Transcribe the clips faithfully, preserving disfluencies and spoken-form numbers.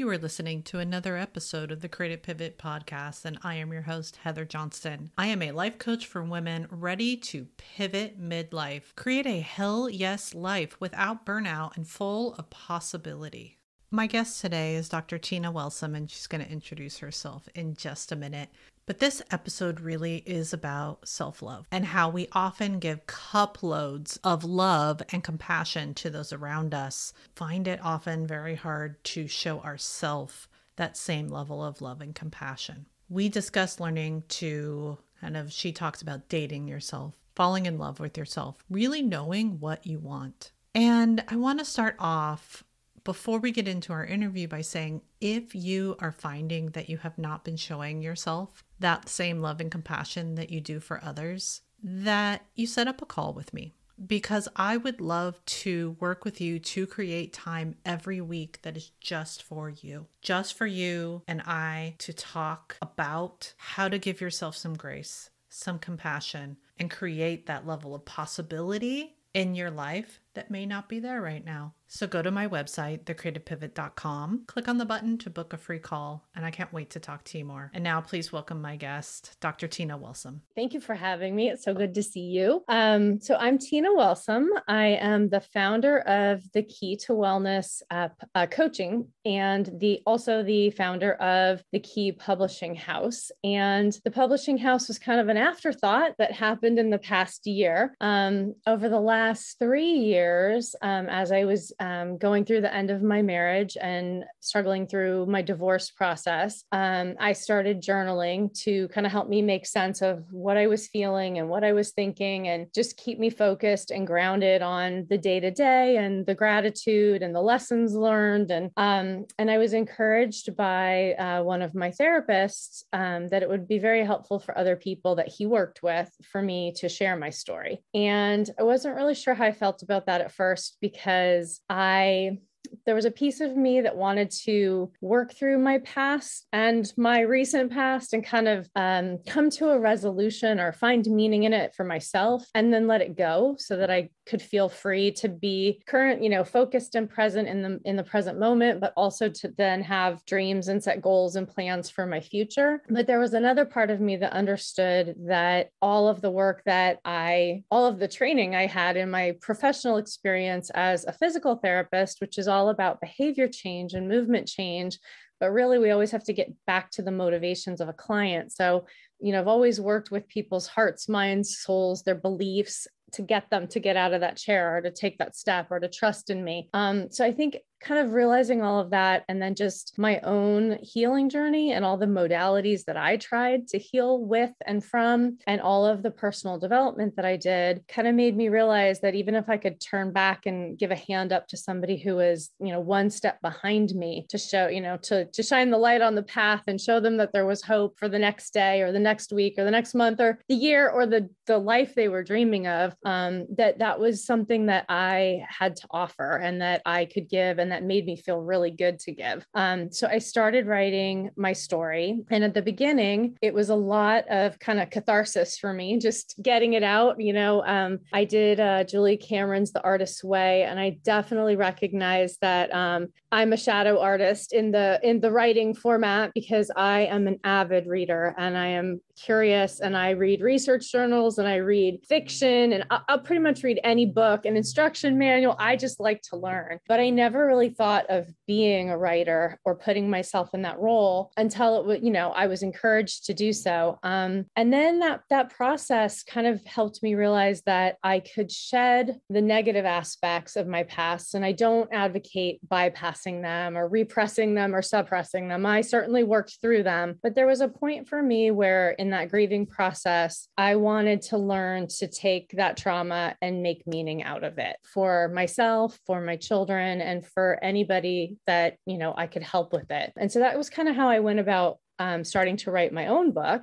are listening to another episode of the Creative Pivot podcast, and I am your host, Heather Johnston. I am a life coach for women ready to pivot midlife, create a hell yes life without burnout and full of possibility. My guest today is Doctor Tina Welsam, and she's going to introduce herself in just a minute. But this episode really is about self-love and how we often give cup loads of love and compassion to those around us. Find it often very hard to show ourselves that same level of love and compassion. We discuss learning to kind of, she talks about dating yourself, falling in love with yourself, really knowing what you want. And I want to start off before we get into our interview by saying, if you are finding that you have not been showing yourself that same love and compassion that you do for others, that you set up a call with me, because I would love to work with you to create time every week that is just for you, just for you and I to talk about how to give yourself some grace, some compassion, and create that level of possibility in your life that may not be there right now. So go to my website, the creative pivot dot com, click on the button to book a free call, and I can't wait to talk to you more. And now please welcome my guest, Doctor Tina Welsam. Thank you for having me. It's so good to see you. Um, so I'm Tina Welsam. I am the founder of the Key to Wellness uh, uh, Coaching, and the also the founder of the Key Publishing House. And the publishing house was kind of an afterthought that happened in the past year. Um, over the last three years, um, as I was Um, going through the end of my marriage and struggling through my divorce process, um, I started journaling to kind of help me make sense of what I was feeling and what I was thinking, and just keep me focused and grounded on the day to day and the gratitude and the lessons learned. And um, and I was encouraged by uh, one of my therapists um, that it would be very helpful for other people that he worked with for me to share my story. And I wasn't really sure how I felt about that at first, because I, there was a piece of me that wanted to work through my past and my recent past and kind of um, come to a resolution or find meaning in it for myself, and then let it go so that I could feel free to be current, you know, focused and present in the, in the present moment, but also to then have dreams and set goals and plans for my future. But there was another part of me that understood that all of the work that I, all of the training I had in my professional experience as a physical therapist, which is all about behavior change and movement change, but really we always have to get back to the motivations of a client. So, you know, I've always worked with people's hearts, minds, souls, their beliefs, to get them to get out of that chair or to take that step or to trust in me. Um, so I think kind of realizing all of that, and then just my own healing journey and all the modalities that I tried to heal with and from, and all of the personal development that I did, kind of made me realize that even if I could turn back and give a hand up to somebody who is, you know, one step behind me to show, you know, to, to shine the light on the path and show them that there was hope for the next day or the next week or the next month or the year or the, the life they were dreaming of, um, that that was something that I had to offer and that I could give, and that made me feel really good to give. Um, so I started writing my story. And at the beginning, it was a lot of kind of catharsis for me, just getting it out. You know, um, I did uh, Julie Cameron's The Artist's Way, and I definitely recognize that um, I'm a shadow artist in the in the writing format, because I am an avid reader and I am curious, and I read research journals and I read fiction, and I'll, I'll pretty much read any book, an instruction manual. I just like to learn, but I never really thought of being a writer or putting myself in that role until it was, you know, I was encouraged to do so. Um, and then that that process kind of helped me realize that I could shed the negative aspects of my past, and I don't advocate bypassing them or repressing them or suppressing them. I certainly worked through them, but there was a point for me where in that grieving process, I wanted to learn to take that trauma and make meaning out of it for myself, for my children, and for anybody that, you know, I could help with it. And so that was kind of how I went about um, starting to write my own book.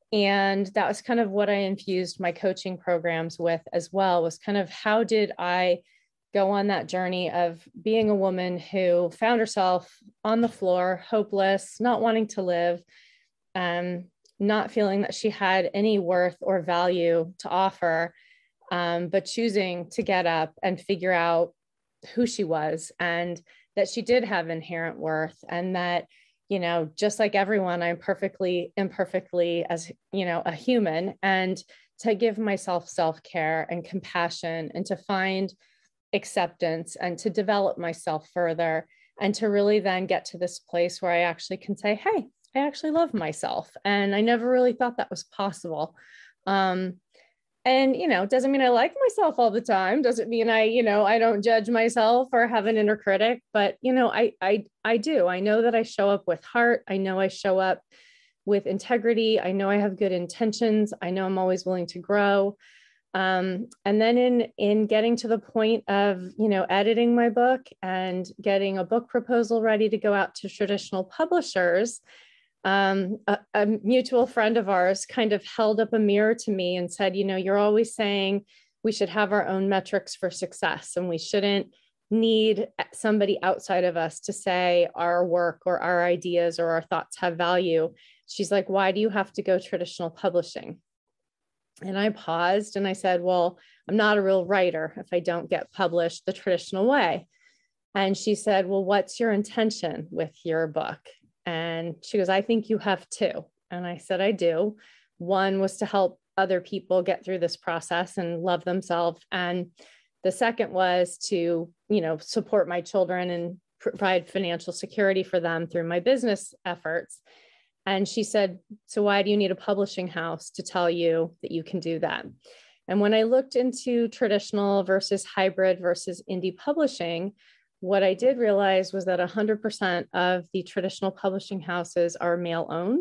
And that was kind of what I infused my coaching programs with as well, was kind of how did I go on that journey of being a woman who found herself on the floor, hopeless, not wanting to live, um, not feeling that she had any worth or value to offer, um, but choosing to get up and figure out who she was and that she did have inherent worth, and that, you know, just like everyone, I'm perfectly imperfectly as, you know, a human, and to give myself self-care and compassion, and to find acceptance, and to develop myself further, and to really then get to this place where I actually can say, hey, I actually love myself. And I never really thought that was possible. Um, and, you know, doesn't mean I like myself all the time. Doesn't mean I, you know, I don't judge myself or have an inner critic, but, you know, I, I, I do. I know that I show up with heart. I know I show up with integrity. I know I have good intentions. I know I'm always willing to grow. Um, and then in, in getting to the point of, you know, editing my book and getting a book proposal ready to go out to traditional publishers, um, a, a mutual friend of ours kind of held up a mirror to me and said, you know, you're always saying we should have our own metrics for success, and we shouldn't need somebody outside of us to say our work or our ideas or our thoughts have value. She's like, why do you have to go traditional publishing? And I paused and I said, well, I'm not a real writer if I don't get published the traditional way. And she said, well, what's your intention with your book? And she goes, I think you have two. And I said, I do. One was to help other people get through this process and love themselves. And the second was to, you know, support my children and provide financial security for them through my business efforts. And she said, so why do you need a publishing house to tell you that you can do that? And when I looked into traditional versus hybrid versus indie publishing, what I did realize was that one hundred percent of the traditional publishing houses are male owned.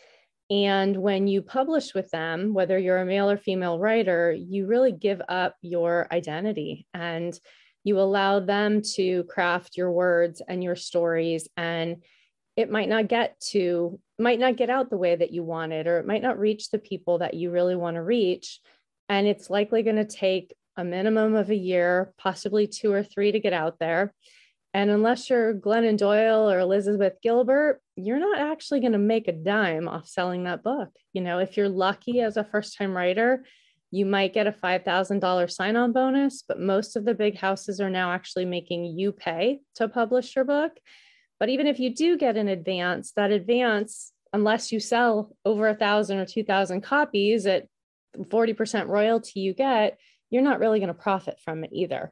And when you publish with them, whether you're a male or female writer, you really give up your identity, and you allow them to craft your words and your stories. And it might not get to, might not get out the way that you wanted, or it might not reach the people that you really want to reach. And it's likely going to take a minimum of a year, possibly two or three, to get out there. And unless you're Glennon Doyle or Elizabeth Gilbert, you're not actually going to make a dime off selling that book. You know, if you're lucky as a first-time writer, you might get a five thousand dollars sign-on bonus, but most of the big houses are now actually making you pay to publish your book. But even if you do get an advance, that advance, unless you sell over a thousand or two thousand copies at forty percent royalty you get, you're not really going to profit from it either.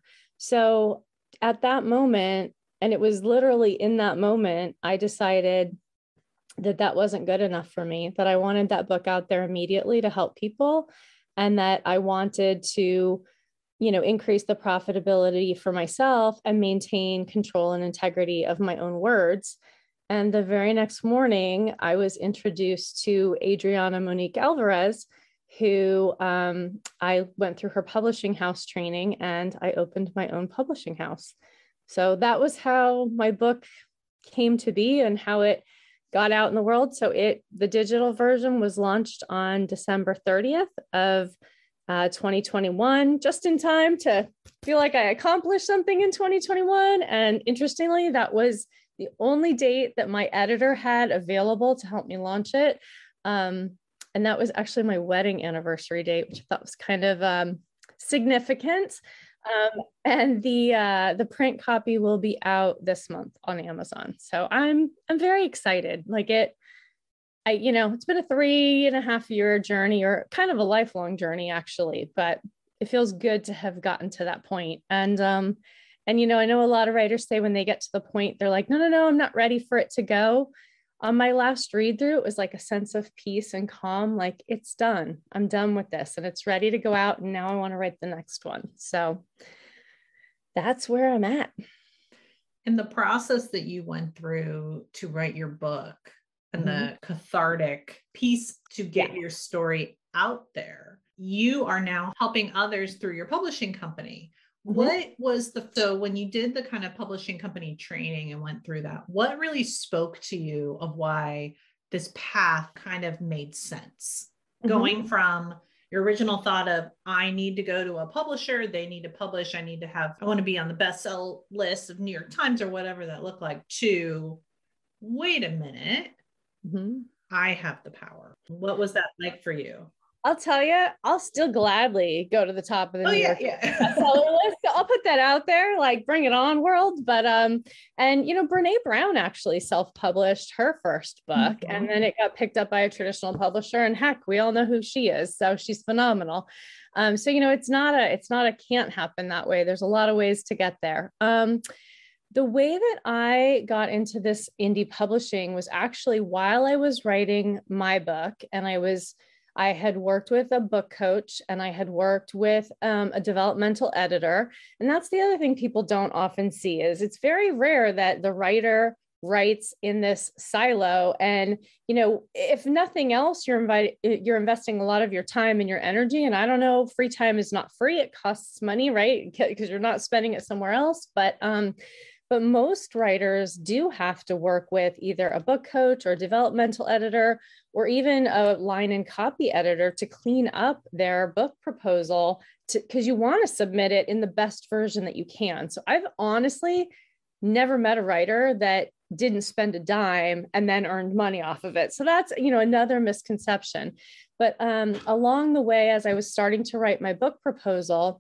So at that moment, and it was literally in that moment, I decided that that wasn't good enough for me, that I wanted that book out there immediately to help people, and that I wanted to, you know, increase the profitability for myself and maintain control and integrity of my own words. And the very next morning, I was introduced to Adriana Monique Alvarez, who um, I went through her publishing house training, and I opened my own publishing house. So that was how my book came to be and how it got out in the world. So it, the digital version was launched on December thirtieth of uh, twenty twenty-one, just in time to feel like I accomplished something in twenty twenty-one. And interestingly, that was the only date that my editor had available to help me launch it. Um, And that was actually my wedding anniversary date, which I thought was kind of um, significant. Um, and the uh, the print copy will be out this month on Amazon. So I'm I'm very excited. Like it, I you know, it's been a three and a half year journey, or kind of a lifelong journey actually. But it feels good to have gotten to that point. And um, and you know, I know a lot of writers say when they get to the point, they're like, no, no, no, I'm not ready for it to go. On my last read through, it was like a sense of peace and calm, like it's done. I'm done with this and it's ready to go out. And now I want to write the next one. So that's where I'm at. In the process that you went through to write your book and mm-hmm. the cathartic piece to get yeah. your story out there, you are now helping others through your publishing company. Mm-hmm. What was the, so when you did the kind of publishing company training and went through that, what really spoke to you of why this path kind of made sense? Mm-hmm. Going from your original thought of, I need to go to a publisher, they need to publish, I need to have, I want to be on the bestseller list of New York Times or whatever that looked like, to, wait a minute, mm-hmm. I have the power. What was that like for you? I'll tell you, I'll still gladly go to the top of the Oh, New yeah, York yeah. bestseller list. So I'll put that out there, like bring it on, world. But um, and you know, Brene Brown actually self-published her first book, Mhm. and then it got picked up by a traditional publisher. And heck, we all know who she is, so she's phenomenal. Um, so you know, it's not a, it's not a can't happen that way. There's a lot of ways to get there. Um, the way that I got into this indie publishing was actually while I was writing my book, and I was, I had worked with a book coach, and I had worked with um, a developmental editor. And that's the other thing people don't often see is it's very rare that the writer writes in this silo. And, you know, if nothing else, you're invited, you're investing a lot of your time and your energy. And I don't know, free time is not free. It costs money, right? Because you're not spending it somewhere else. But, um, but most writers do have to work with either a book coach or developmental editor, or even a line and copy editor to clean up their book proposal, because you want to submit it in the best version that you can. So I've honestly never met a writer that didn't spend a dime and then earned money off of it. So that's, you know, another misconception. But um, along the way, as I was starting to write my book proposal,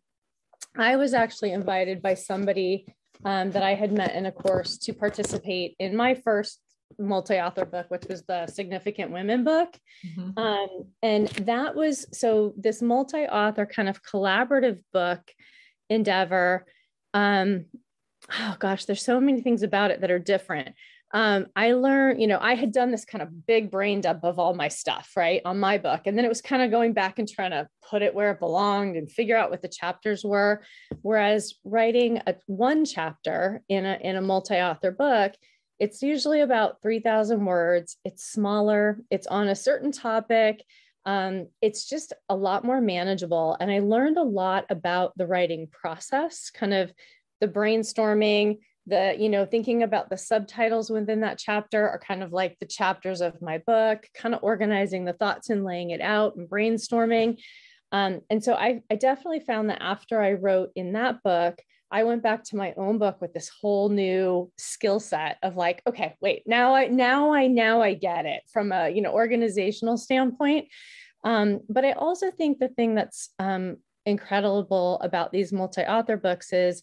I was actually invited by somebody um, that I had met in a course to participate in my first multi-author book, which was the Significant Women book. Mm-hmm. Um, and that was, so this multi-author kind of collaborative book endeavor, um, oh gosh, there's so many things about it that are different. Um, I learned, you know, I had done this kind of big brain dump of all my stuff, right, on my book. And then it was kind of going back and trying to put it where it belonged and figure out what the chapters were. Whereas writing a one chapter in a, in a multi-author book, it's usually about three thousand words. It's smaller. It's on a certain topic. Um, it's just a lot more manageable. And I learned a lot about the writing process, kind of the brainstorming, the, you know, thinking about the subtitles within that chapter are kind of like the chapters of my book, kind of organizing the thoughts and laying it out and brainstorming. Um, and so I, I definitely found that after I wrote in that book, I went back to my own book with this whole new skill set of like, okay, wait, now I, now I, now I get it from a, you know, organizational standpoint. Um, but I also think the thing that's um, incredible about these multi-author books is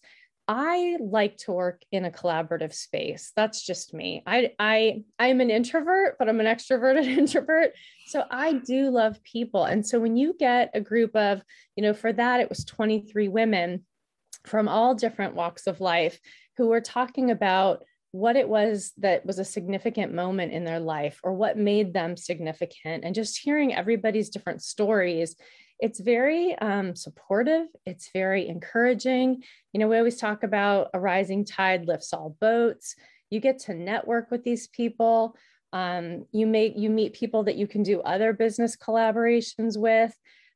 I like to work in a collaborative space. That's just me. I, I, I'm an introvert, but I'm an extroverted introvert. So I do love people. And so when you get a group of, you know, for that, it was twenty-three women from all different walks of life who were talking about what it was that was a significant moment in their life or what made them significant, and just hearing everybody's different stories. It's very um, supportive. It's very encouraging. You know, we always talk about a rising tide lifts all boats. You get to network with these people. Um, you make, you meet people that you can do other business collaborations with.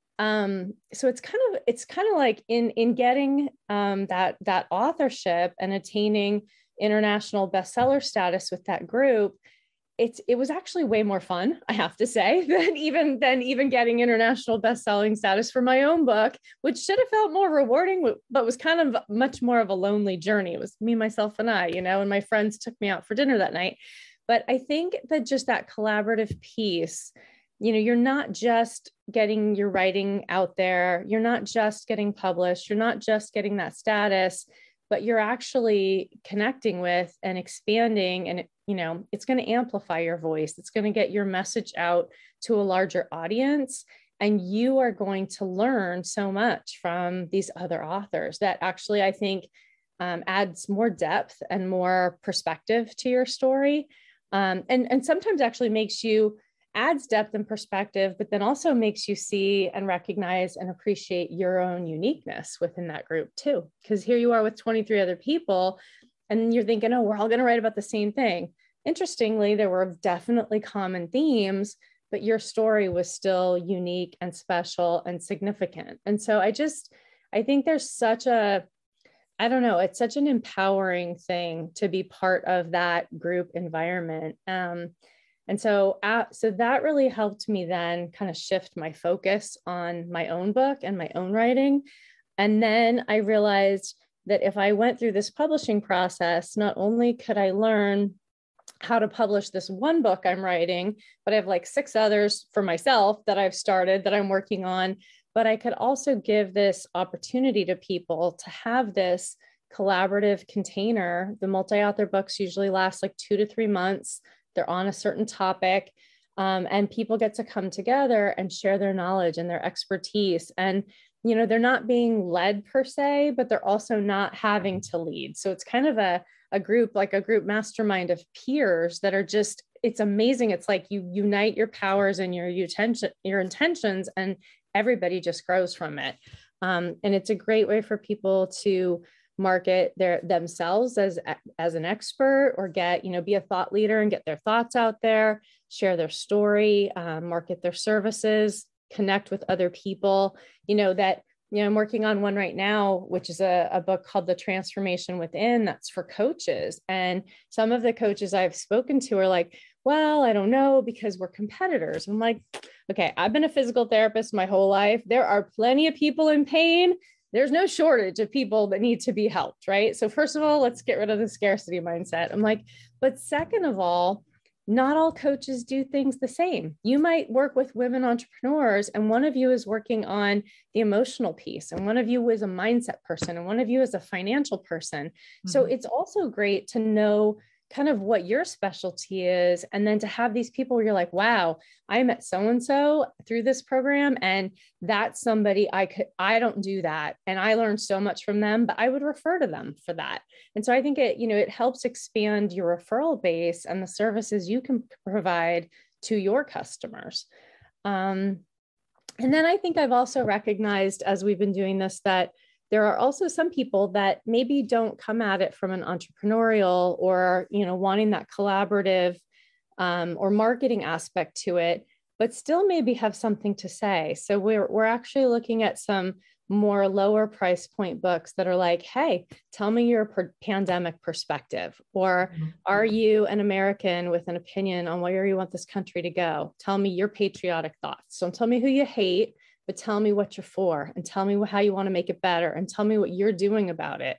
Um, so it's kind of, it's kind of like in, in getting um, that, that authorship and attaining international bestseller status with that group. It's, it was actually way more fun, I have to say, than even, than even getting international best-selling status for my own book, which should have felt more rewarding, but was kind of much more of a lonely journey. It was me, myself, and I, you know, and my friends took me out for dinner that night. But I think that just that collaborative piece, you know, you're not just getting your writing out there. You're not just getting published. You're not just getting that status, but you're actually connecting with and expanding, and you know, it's going to amplify your voice. It's going to get your message out to a larger audience, and you are going to learn so much from these other authors that actually, I think, um, adds more depth and more perspective to your story, um, and and sometimes actually makes you adds depth and perspective, but then also makes you see and recognize and appreciate your own uniqueness within that group too. Because here you are with twenty-three other people and you're thinking, oh, we're all going to write about the same thing. Interestingly, there were definitely common themes, but your story was still unique and special and significant. And so I just, I think there's such a, I don't know, it's such an empowering thing to be part of that group environment. Um, And so, uh, so that really helped me then kind of shift my focus on my own book and my own writing. And then I realized that if I went through this publishing process, not only could I learn how to publish this one book I'm writing, but I have like six others for myself that I've started that I'm working on. But I could also give this opportunity to people to have this collaborative container. The multi-author books usually last like two to three months. They're on a certain topic. Um, and people get to come together and share their knowledge and their expertise. And, you know, they're not being led per se, but they're also not having to lead. So it's kind of a, a group, like a group mastermind of peers that are just, it's amazing. It's like you unite your powers and your intention, your intentions, and everybody just grows from it. Um, and it's a great way for people to market their themselves as as an expert, or get, you know, be a thought leader and get their thoughts out there, share their story, um, market their services, connect with other people. You know, that, you know, I'm working on one right now, which is a, a book called The Transformation Within, that's for coaches. And some of the coaches I've spoken to are like, well, I don't know, because we're competitors. I'm like, okay, I've been a physical therapist my whole life. There are plenty of people in pain. There's no shortage of people that need to be helped, right? So first of all, let's get rid of the scarcity mindset. I'm like, but second of all, not all coaches do things the same. You might work with women entrepreneurs, and one of you is working on the emotional piece, and one of you is a mindset person, and one of you is a financial person. Mm-hmm. So it's also great to know kind of what your specialty is. And then to have these people where you're like, wow, I met so-and-so through this program, and that's somebody I could, I don't do that. And I learned so much from them, but I would refer to them for that. And so I think it, you know, it helps expand your referral base and the services you can provide to your customers. Um, and then I think I've also recognized, as we've been doing this, that there are also some people that maybe don't come at it from an entrepreneurial or, you know, wanting that collaborative um, or marketing aspect to it, but still maybe have something to say. So we're, we're actually looking at some more lower price point books that are like, hey, tell me your per- pandemic perspective, or mm-hmm. are you an American with an opinion on where you want this country to go? Tell me your patriotic thoughts. Don't tell me who you hate, but tell me what you're for, and tell me how you want to make it better, and tell me what you're doing about it.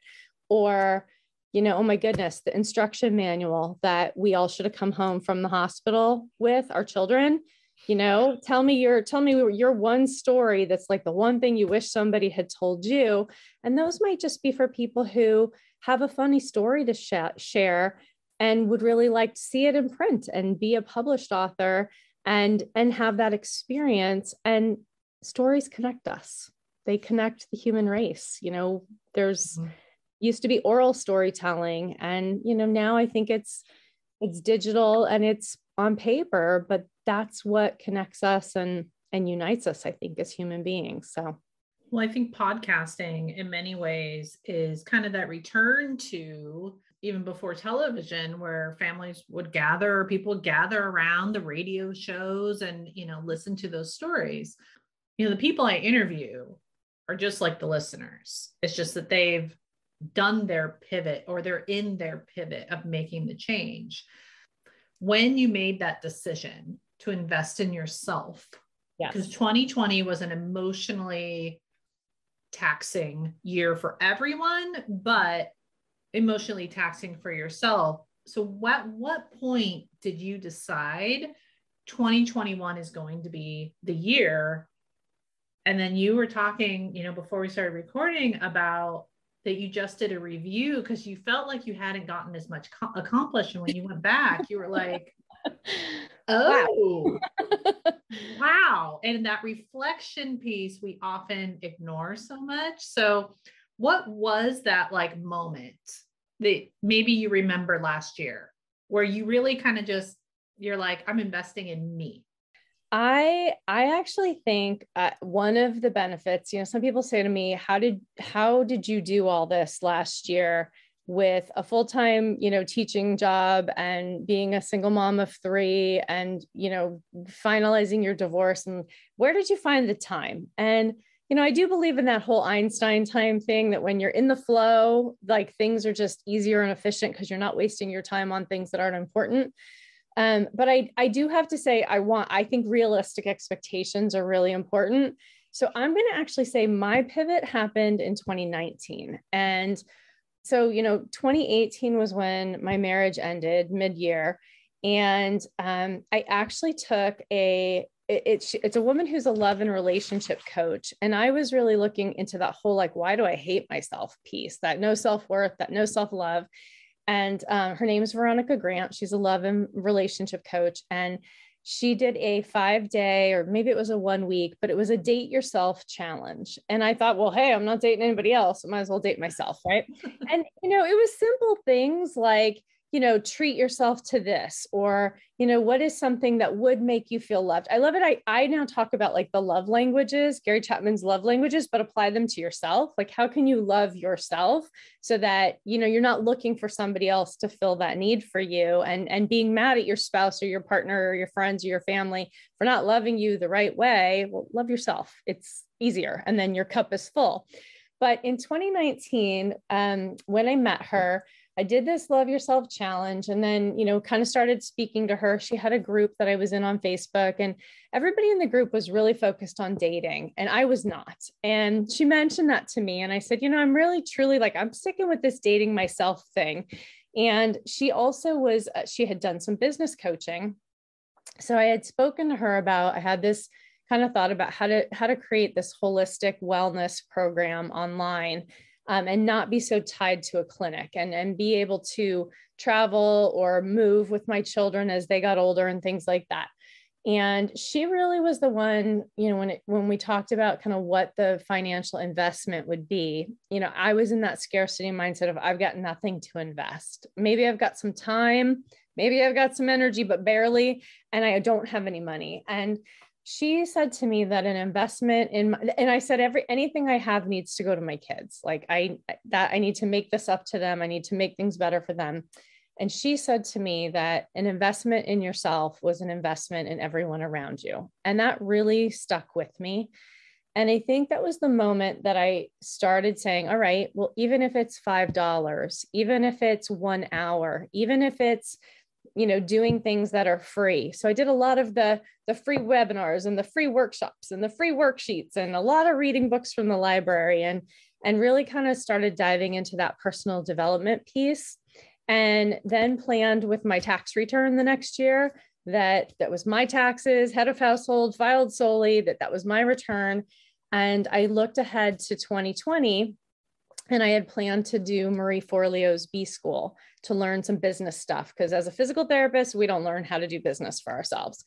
Or, you know, oh my goodness, the instruction manual that we all should have come home from the hospital with our children. You know, tell me your, tell me your one story that's like the one thing you wish somebody had told you. And those might just be for people who have a funny story to sh- share and would really like to see it in print and be a published author and, and have that experience. And stories connect us. They connect the human race. You know, there's mm-hmm. used to be oral storytelling, and, you know, now I think it's, it's digital and it's on paper, but that's what connects us and, and unites us, I think, as human beings. So, well, I think podcasting in many ways is kind of that return to even before television, where families would gather, or people would gather around the radio shows and, you know, listen to those stories. You know, the people I interview are just like the listeners. It's just that they've done their pivot, or they're in their pivot of making the change. When you made that decision to invest in yourself, yes. because twenty twenty was an emotionally taxing year for everyone, but emotionally taxing for yourself. So what, what point did you decide twenty twenty-one is going to be the year? And then you were talking, you know, before we started recording, about that you just did a review because you felt like you hadn't gotten as much co- accomplished. And when you went back, you were like, oh, wow. wow. And that reflection piece, we often ignore so much. So what was that like moment that maybe you remember last year where you really kind of just, you're like, I'm investing in me? I I actually think uh, one of the benefits, you know, some people say to me, how did how did you do all this last year with a full-time, you know, teaching job and being a single mom of three and, you know, finalizing your divorce, and where did you find the time? And, you know, I do believe in that whole Einstein time thing, that when you're in the flow, like things are just easier and efficient because you're not wasting your time on things that aren't important. Um, but I, I do have to say, I want, I think realistic expectations are really important. So I'm going to actually say my pivot happened in twenty nineteen. And so, you know, twenty eighteen was when my marriage ended mid-year. And um, I actually took a, it, it's, it's a woman who's a love and relationship coach. And I was really looking into that whole, like, why do I hate myself piece, that no self-worth, that no self-love. And um, her name is Veronica Grant. She's a love and relationship coach. And she did a five day, or maybe it was a one week, but it was a date yourself challenge. And I thought, well, hey, I'm not dating anybody else. I might as well date myself. Right. And, you know, it was simple things like, you know, treat yourself to this, or, you know, what is something that would make you feel loved? I love it. I, I now talk about like the love languages, Gary Chapman's love languages, but apply them to yourself. Like, how can you love yourself so that, you know, you're not looking for somebody else to fill that need for you, and, and being mad at your spouse or your partner or your friends or your family for not loving you the right way. Well, love yourself. It's easier. And then your cup is full. But in twenty nineteen, um, when I met her, I did this love yourself challenge, and then, you know, kind of started speaking to her. She had a group that I was in on Facebook, and everybody in the group was really focused on dating, and I was not. And she mentioned that to me. And I said, you know, I'm really, truly like, I'm sticking with this dating myself thing. And she also was, uh, she had done some business coaching. So I had spoken to her about, I had this kind of thought about how to, how to create this holistic wellness program online. Um, and not be so tied to a clinic, and, and be able to travel or move with my children as they got older and things like that. And she really was the one, you know, when it, when we talked about kind of what the financial investment would be, you know, I was in that scarcity mindset of, I've got nothing to invest. Maybe I've got some time, maybe I've got some energy, but barely, and I don't have any money. And she said to me that an investment in, my, and I said, every, anything I have needs to go to my kids. Like I, that I need to make this up to them. I need to make things better for them. And she said to me that an investment in yourself was an investment in everyone around you. And that really stuck with me. And I think that was the moment that I started saying, all right, well, even if it's five dollars, even if it's one hour, even if it's, you know, doing things that are free. So I did a lot of the, the free webinars and the free workshops and the free worksheets, and a lot of reading books from the library, and, and really kind of started diving into that personal development piece. And then planned with my tax return the next year that that was my taxes, head of household, filed solely, that that was my return. And I looked ahead to twenty twenty, and I had planned to do Marie Forleo's B School to learn some business stuff, because as a physical therapist, we don't learn how to do business for ourselves.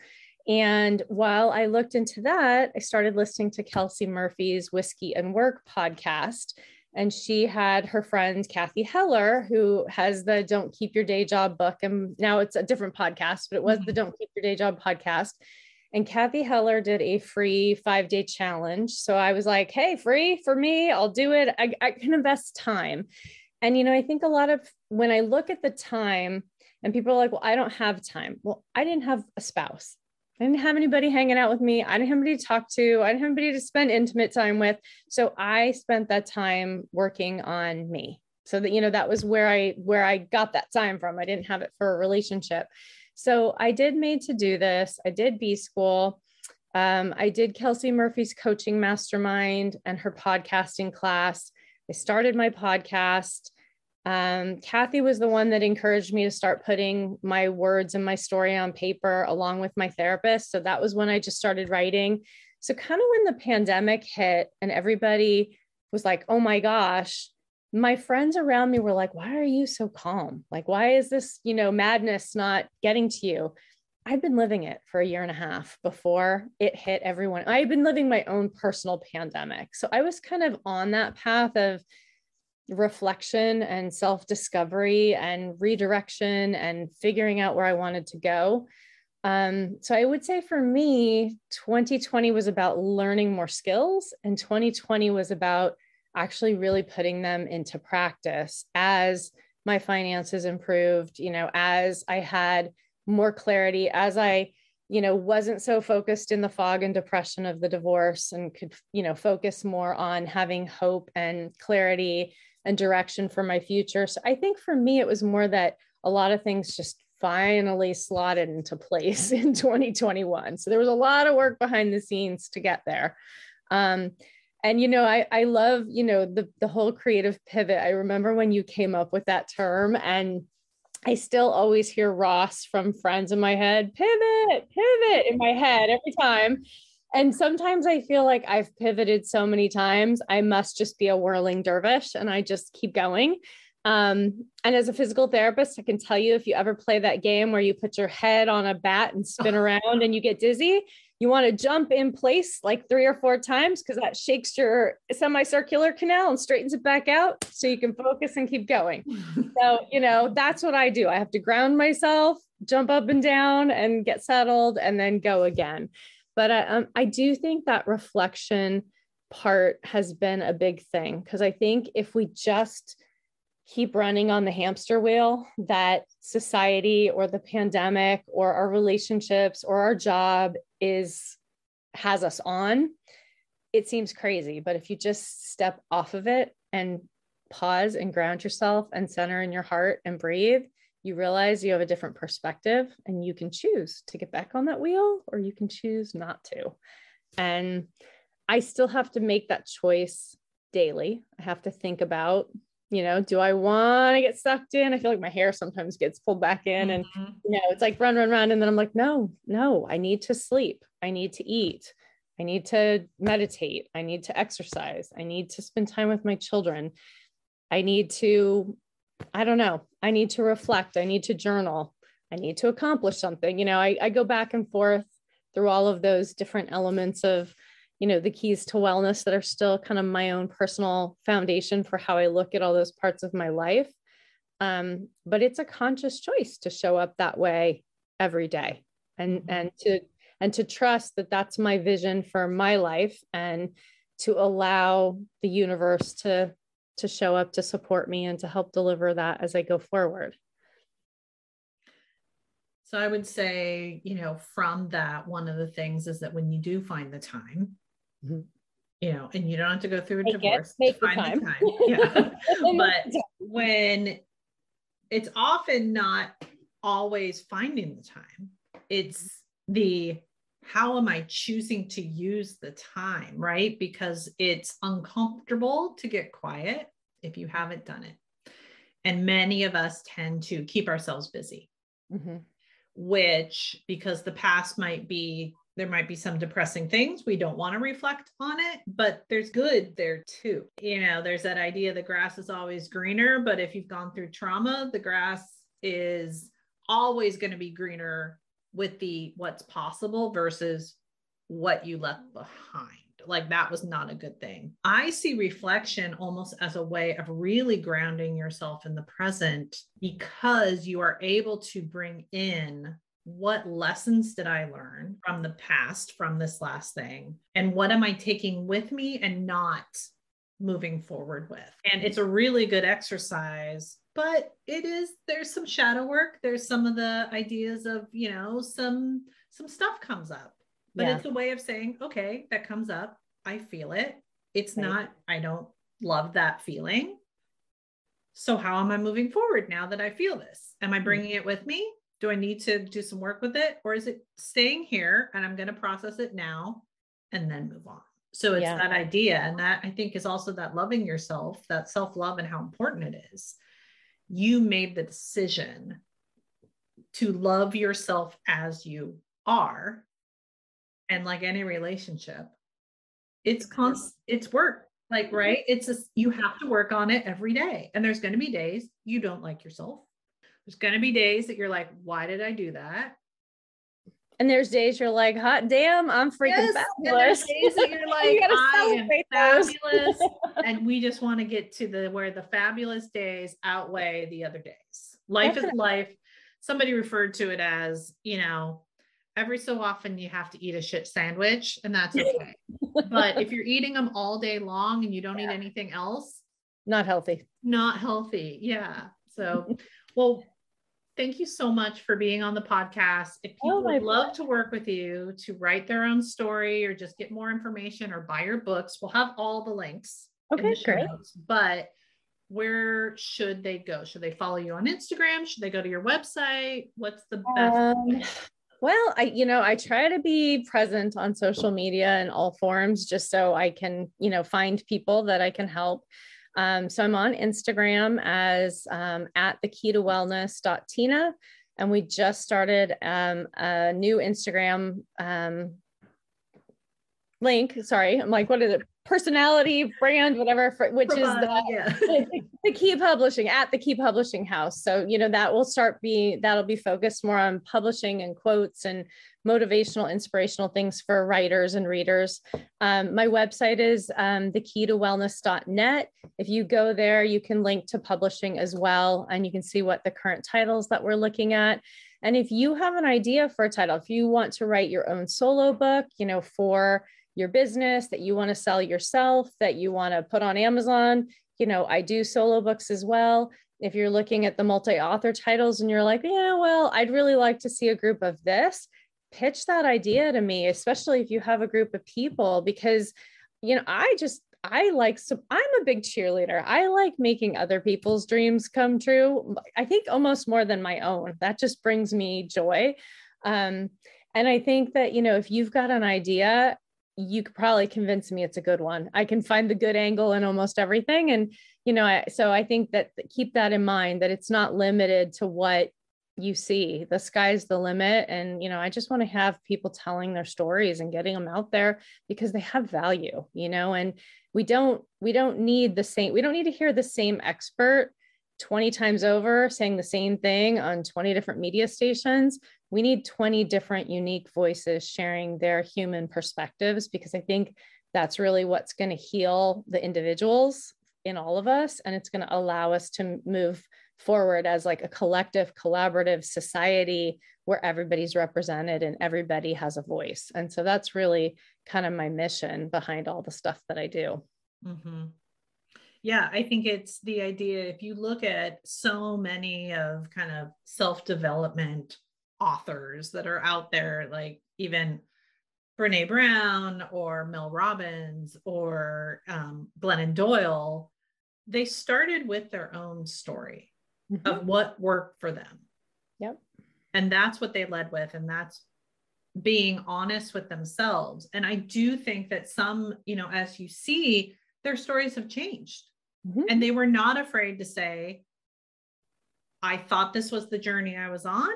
And while I looked into that, I started listening to Kelsey Murphy's Whiskey and Work podcast. And she had her friend, Kathy Heller, who has the Don't Keep Your Day Job book. And now it's a different podcast, but it was the Don't Keep Your Day Job podcast. And Kathy Heller did a free five day challenge. So I was like, hey, free for me, I'll do it. I, I can invest time. And, you know, I think a lot of, when I look at the time and people are like, well, I don't have time. Well, I didn't have a spouse. I didn't have anybody hanging out with me. I didn't have anybody to talk to. I didn't have anybody to spend intimate time with. So I spent that time working on me. So that, you know, that was where I, where I got that time from. I didn't have it for a relationship. So I did Made to Do This. I did B School. Um, I did Kelsey Murphy's coaching mastermind and her podcasting class. I started my podcast. Um, Kathy was the one that encouraged me to start putting my words and my story on paper along with my therapist. So that was when I just started writing. So kind of when the pandemic hit and everybody was like, oh my gosh, my friends around me were like, why are you so calm? Like, why is this, you know, madness not getting to you? I've been living it for a year and a half before it hit everyone. I've been living my own personal pandemic. So I was kind of on that path of reflection and self-discovery and redirection and figuring out where I wanted to go. Um, so I would say for me, twenty twenty was about learning more skills, and twenty twenty was about actually really putting them into practice as my finances improved, you know, as I had more clarity, as I, you know, wasn't so focused in the fog and depression of the divorce, and could, you know, focus more on having hope and clarity and direction for my future. So I think for me, it was more that a lot of things just finally slotted into place in twenty twenty-one. So there was a lot of work behind the scenes to get there. Um, And, you know, I, I love, you know, the, the whole creative pivot. I remember when you came up with that term, and I still always hear Ross from friends in my head, pivot, pivot in my head every time. And sometimes I feel like I've pivoted so many times, I must just be a whirling dervish and I just keep going. Um, and as a physical therapist, I can tell you, if you ever play that game where you put your head on a bat and spin around and you get dizzy, you want to jump in place like three or four times, because that shakes your semicircular canal and straightens it back out so you can focus and keep going. So, you know, that's what I do. I have to ground myself, jump up and down and get settled and then go again. But I, um, I do think that reflection part has been a big thing, because I think if we just keep running on the hamster wheel that society or the pandemic or our relationships or our job is has us on, it seems crazy. But if you just step off of it and pause and ground yourself and center in your heart and breathe, you realize you have a different perspective and you can choose to get back on that wheel or you can choose not to. And I still have to make that choice daily. I have to think about, you know, do I want to get sucked in? I feel like my hair sometimes gets pulled back in and, Mm-hmm. you know, it's like run, run, run. And then I'm like, no, no, I need to sleep. I need to eat. I need to meditate. I need to exercise. I need to spend time with my children. I need to, I don't know. I need to reflect. I need to journal. I need to accomplish something. You know, I, I go back and forth through all of those different elements of, you know, the keys to wellness that are still kind of my own personal foundation for how I look at all those parts of my life. Um, but it's a conscious choice to show up that way every day and, Mm-hmm. and to, and to trust that that's my vision for my life, and to allow the universe to to show up to support me and to help deliver that as I go forward. So I would say, you know, from that, one of the things is that when you do find the time, mm-hmm. you know, and you don't have to go through a make divorce it, make to find the time. The time. Yeah. But when it's often not always finding the time, it's the, how am I choosing to use the time, right? Because it's uncomfortable to get quiet if you haven't done it. And many of us tend to keep ourselves busy, mm-hmm. which, because the past might be, there might be some depressing things. We don't want to reflect on it, but there's good there too. You know, there's that idea the grass is always greener, but if you've gone through trauma, the grass is always going to be greener with the what's possible versus what you left behind. Like that was not a good thing. I see reflection almost as a way of really grounding yourself in the present, because you are able to bring in, what lessons did I learn from the past, from this last thing? And what am I taking with me and not moving forward with? And it's a really good exercise, but it is, there's some shadow work. There's some of the ideas of, you know, some, some stuff comes up, but yeah. It's a way of saying, okay, that comes up. I feel it. It's right. Not, I don't love that feeling. So how am I moving forward now that I feel this? Am I bringing it with me? Do I need to do some work with it? Or is it staying here and I'm going to process it now and then move on? So it's yeah. that idea. And that, I think, is also that loving yourself, that self-love, and how important it is. You made the decision to love yourself as you are. And like any relationship, it's constant, it's work. Like, right. It's a, you have to work on it every day. And there's going to be days you don't like yourself. There's going to be days that you're like, why did I do that? And there's days you're like, hot damn, I'm freaking yes, fabulous. And there's days that you're like, you I am fabulous. And we just want to get to the, where the fabulous days outweigh the other days. Life Definitely. Is life. Somebody referred to it as, you know, every so often you have to eat a shit sandwich, and that's okay. But if you're eating them all day long and you don't yeah. eat anything else, not healthy, not healthy. Yeah. So, well, thank you so much for being on the podcast. If people oh, would love to work with you to write their own story or just get more information or buy your books, we'll have all the links. Okay, in the show great. notes. But where should they go? Should they follow you on Instagram? Should they go to your website? What's the best? Um, Well, I, you know, I try to be present on social media in all forms just so I can, you know, find people that I can help. Um, so I'm on Instagram as um, at the key to wellness dot tina. And we just started um, a new Instagram um, link. Sorry. I'm like, what is it? Personality, brand, whatever, for, which Profile, is the, yeah. the, the Key Publishing at the Key Publishing House. So, you know, that will start being, that'll be focused more on publishing and quotes and motivational, inspirational things for writers and readers. Um, my website is um, the key to wellness dot net. If you go there, you can link to publishing as well, and you can see what the current titles that we're looking at. And if you have an idea for a title, if you want to write your own solo book, you know, for your business that you want to sell yourself, that you want to put on Amazon, you know, I do solo books as well. If you're looking at the multi-author titles and you're like, yeah, well, I'd really like to see a group of this, pitch that idea to me, especially if you have a group of people, because, you know, I just, I like, so I'm a big cheerleader. I like making other people's dreams come true. I think almost more than my own. That just brings me joy. Um, and I think that, you know, if you've got an idea, you could probably convince me it's a good one. I can find the good angle in almost everything. And, you know, I, so I think that keep that in mind, that it's not limited to what you see. The sky's the limit. And, you know, I just want to have people telling their stories and getting them out there because they have value, you know, and we don't, we don't need the same, we don't need to hear the same expert twenty times over saying the same thing on twenty different media stations. We need twenty different unique voices sharing their human perspectives, because I think that's really what's going to heal the individuals in all of us. And it's going to allow us to move forward as like a collective, collaborative society where everybody's represented and everybody has a voice. And so that's really kind of my mission behind all the stuff that I do. Mm-hmm. Yeah, I think it's the idea, if you look at so many of kind of self-development authors that are out there, like even Brene Brown or Mel Robbins or um, Glennon Doyle, they started with their own story mm-hmm. of what worked for them. Yep. And that's what they led with. And that's being honest with themselves. And I do think that some, you know, as you see, their stories have changed. Mm-hmm. And they were not afraid to say, I thought this was the journey I was on.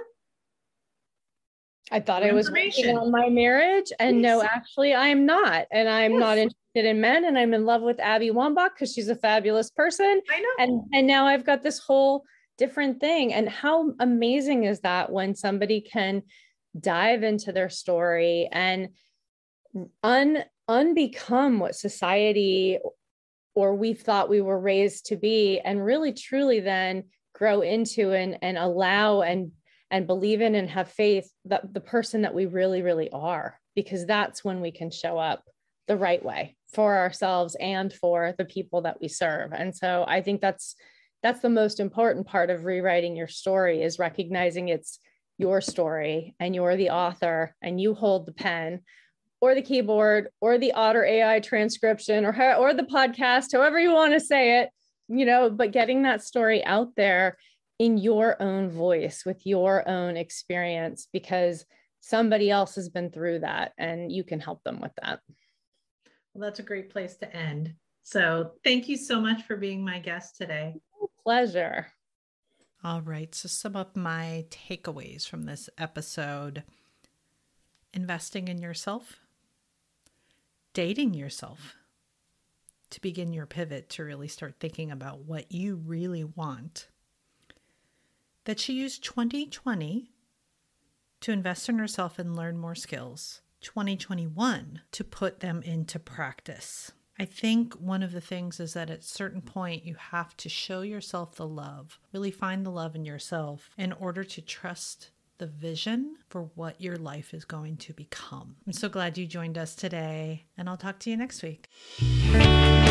I thought I was working on my marriage, and yes. no, actually I'm not. And I'm yes. not interested in men, and I'm in love with Abby Wambach because she's a fabulous person. I know. And, and now I've got this whole different thing. And how amazing is that when somebody can dive into their story and un, unbecome what society or we thought we were raised to be, and really truly then grow into and, and allow and, and believe in and have faith that the person that we really, really are, because that's when we can show up the right way for ourselves and for the people that we serve. And so I think that's, that's the most important part of rewriting your story, is recognizing it's your story and you're the author and you hold the pen or the keyboard or the Otter A I transcription or, or the podcast, however you want to say it, you know, but getting that story out there in your own voice with your own experience, because somebody else has been through that and you can help them with that. Well, that's a great place to end. So thank you so much for being my guest today. Pleasure. All right. So some of my takeaways from this episode: investing in yourself, dating yourself to begin your pivot, to really start thinking about what you really want. That she used twenty twenty to invest in herself and learn more skills. twenty twenty-one to put them into practice. I think one of the things is that at a certain point, you have to show yourself the love, really find the love in yourself in order to trust the vision for what your life is going to become. I'm so glad you joined us today, and I'll talk to you next week.